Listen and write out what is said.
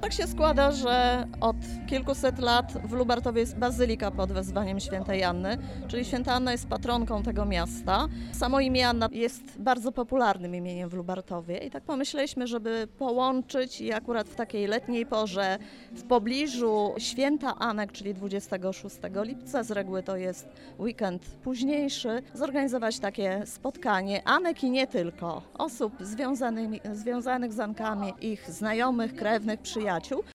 Tak się składa, że od kilkuset lat w Lubartowie jest bazylika pod wezwaniem świętej Anny, czyli święta Anna jest patronką tego miasta. Samo imię Anna jest bardzo popularnym imieniem w Lubartowie i tak pomyśleliśmy, żeby połączyć i akurat w takiej letniej porze w pobliżu święta Anek, czyli 26 lipca, z reguły to jest weekend późniejszy, zorganizować takie spotkanie Anek i nie tylko, osób związanych z Ankami, ich znajomych, krewnych, przyjaciół,